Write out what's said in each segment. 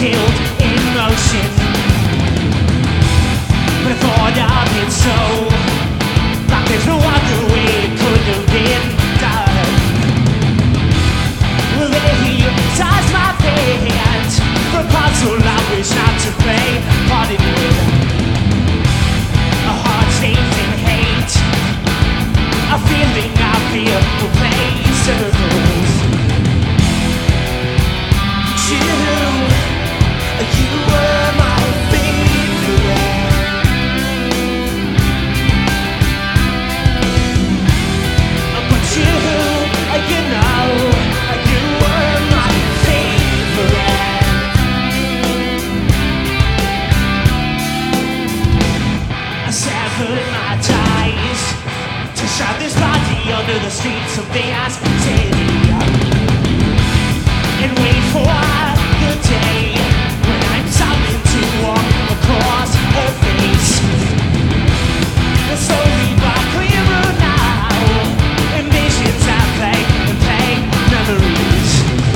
killed in motion. But I thought of it so, like there's no other way it could have been done. Well, then he ties my hands for a puzzle I wish not to play. Parted with a heart stained in hate, a feeling I fear will play circles. You were my favorite. But you know, you were my favorite. I severed my ties to shove this body under the streets of the city and wait for the day when I'm summoned to walk across her face. The slowly but clearer now, envisions I play and play memories.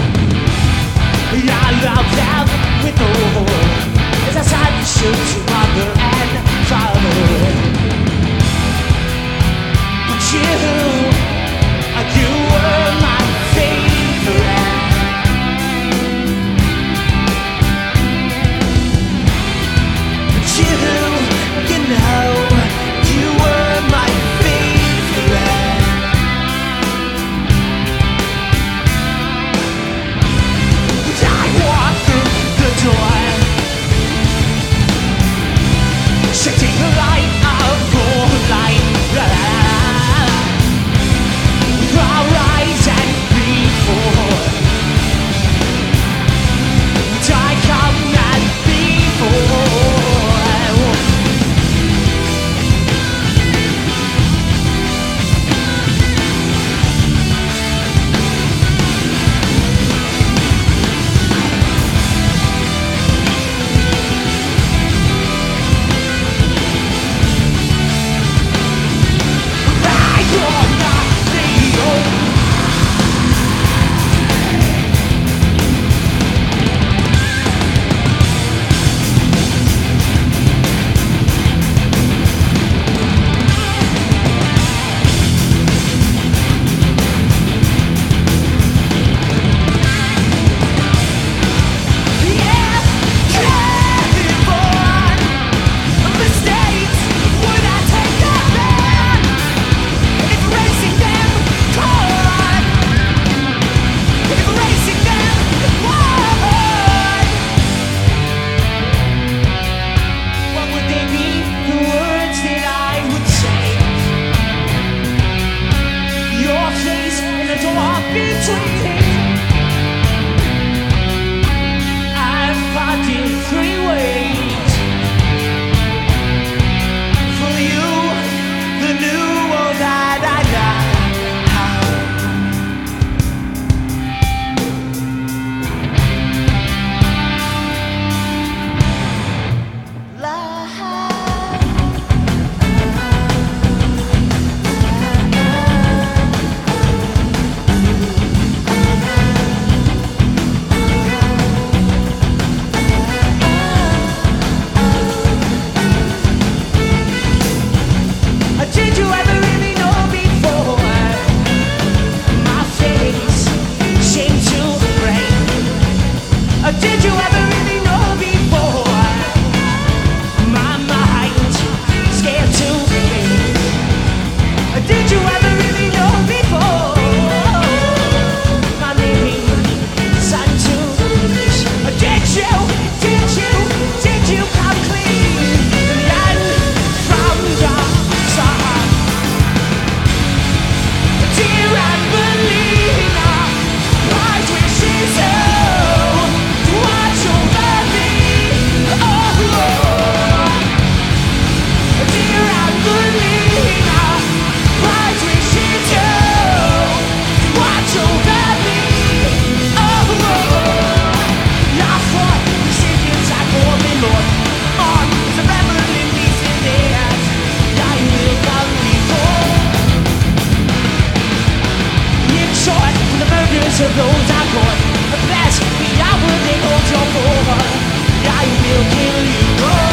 I love them with all as I tried to show to mother and father. But you were my favorite. You know, you were my favorite. I walked through the door, shifting the light of your light. I'll rise and before I come and before. To those I caught, bless me, I would hold your boy. I will kill you.